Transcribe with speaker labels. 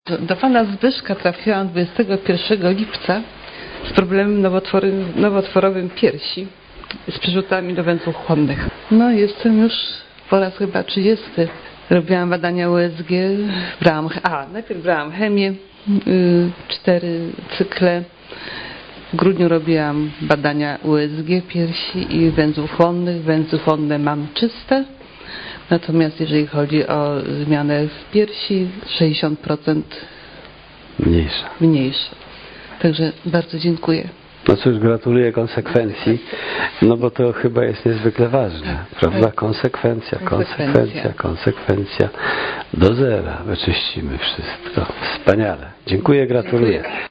Speaker 1: Do pana Zbyszka trafiłam 21 lipca z problemem nowotworowym piersi z przerzutami do węzłów chłonnych. No jestem już po raz chyba 30. Robiłam badania USG, najpierw brałam chemię, 4 cykle. W grudniu robiłam badania USG piersi i węzłów chłonnych. Węzły chłonne mam czyste. Natomiast jeżeli chodzi o zmianę w piersi, 60% mniejsza. Także bardzo dziękuję.
Speaker 2: No cóż, gratuluję konsekwencji, no bo to chyba jest niezwykle ważne, prawda? Konsekwencja. Do zera wyczyścimy wszystko. Wspaniale. Dziękuję, gratuluję.